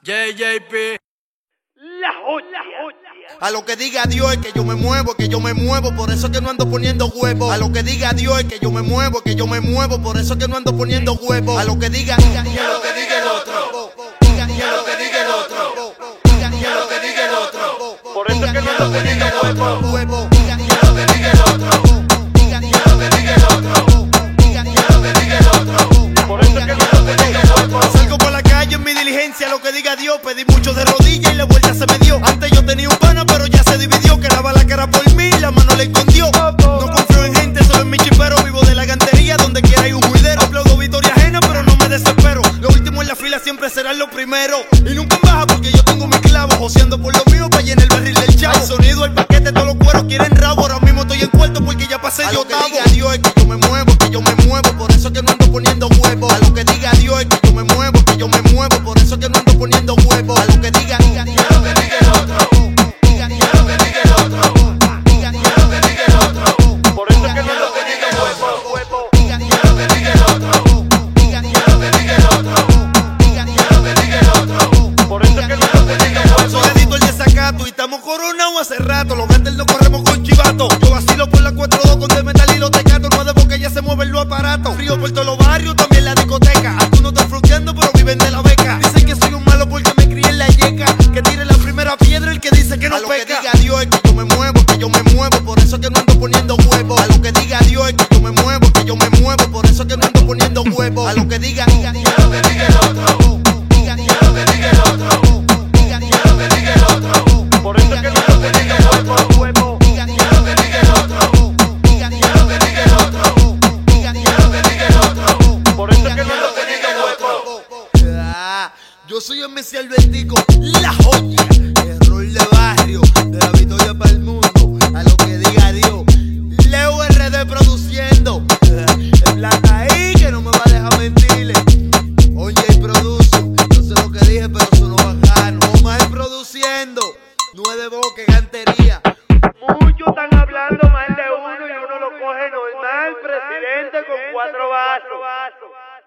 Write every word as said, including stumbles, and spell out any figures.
J J P. La joya. A lo que diga Dios es que yo me muevo, es que yo me muevo, por eso es que no ando poniendo huevos. A lo que diga Dios es que yo me muevo, es que yo me muevo, por eso es que no ando poniendo huevos. A lo que diga, diga, diga, a lo que diga el otro. Diga, diga, a lo que diga el otro. Diga, diga, a lo que diga el otro. Por eso es que no ando poniendo huevos. Huevo. Diga, diga, a lo que diga el otro. Diga, diga, a lo que diga el otro. Diga, diga, a lo que diga el otro. Por eso es que no ando poniendo huevos. Salgo por la calle en mi diligencia, lo que diga Dios. Pedí mucho de rodillas y la vuelta se me dio. Antes yo tenía un pana, pero ya se dividió. Que la bala que era por mí, la mano le escondió. No confío en gente, solo en mi chipero. Vivo de la gantería, donde quiera hay un juidero. Aplaudo victoria ajena, pero no me desespero. Lo último en la fila siempre serán los primeros. Y nunca en baja porque yo tengo mis clavos. Joseando por lo mío para llenar el barril del chavo. El sonido, el paquete, todos los cueros quieren rabo. Ahora mismo estoy en cuarto porque ya pasé yo tabo. A lo que diga Dios es que yo me muevo, que yo me muevo. Por eso es que no ando poniendo huevos. A lo que diga Dios es que yo me muevo, que yo me muevo. Por eso es que no ando poniendo huevos. A lo que diga, diga, diga, a lo que diga el otro. Diga, diga, a lo que diga el otro. Diga, diga, a lo que diga el otro. Por eso es que no ando poniendo huevos. Diga, diga, a lo que diga el otro. Diga, diga, a lo que diga el otro. Diga, diga, a lo que diga el otro. Por eso es que no ando poniendo huevos. Soy edito el desacato y estamos coronados hace rato. Los gatos no corremos con chivato. Yo vacilo por la cuatro dos con de metal y los tecatos. No de boca ya se mueven los aparatos. Frío por todos los barrios, también la discoteca. Algunos están fruteando pero viven de la beca. Dicen que soy un malo porque me crié en la yeca. Que tire la primera piedra el que dice que no peca. A lo que diga Dios es que yo me muevo, que yo me muevo. Por eso es que no ando poniendo huevos. A lo que diga Dios es que yo me muevo, que yo me muevo. Por eso es que no ando poniendo huevos. A lo que diga, diga, diga, a lo que diga el otro. Diga, diga, a lo que diga el otro. Diga, diga, a lo que diga el otro. Por eso es que no ando poniendo huevos. huevos. Diga, diga, a lo que diga el otro. Diga, diga, a lo que diga el otro. Diga, diga, a lo que diga el otro. Por eso es que no ando poniendo huevos. Ah, yo soy el Messi Albertico, la joya, el rol de barrio, de la victoria para el mundo, a lo que diga Dios. Leo R D produciendo, el plata ahí que no me va a dejar mentirle. Oye, produce, no sé lo que dije, pero sonó bacano. Omar produciendo, nueve boques, gantería. Muchos están hablando mal de uno y uno lo coge normal. Presidente con cuatro vasos.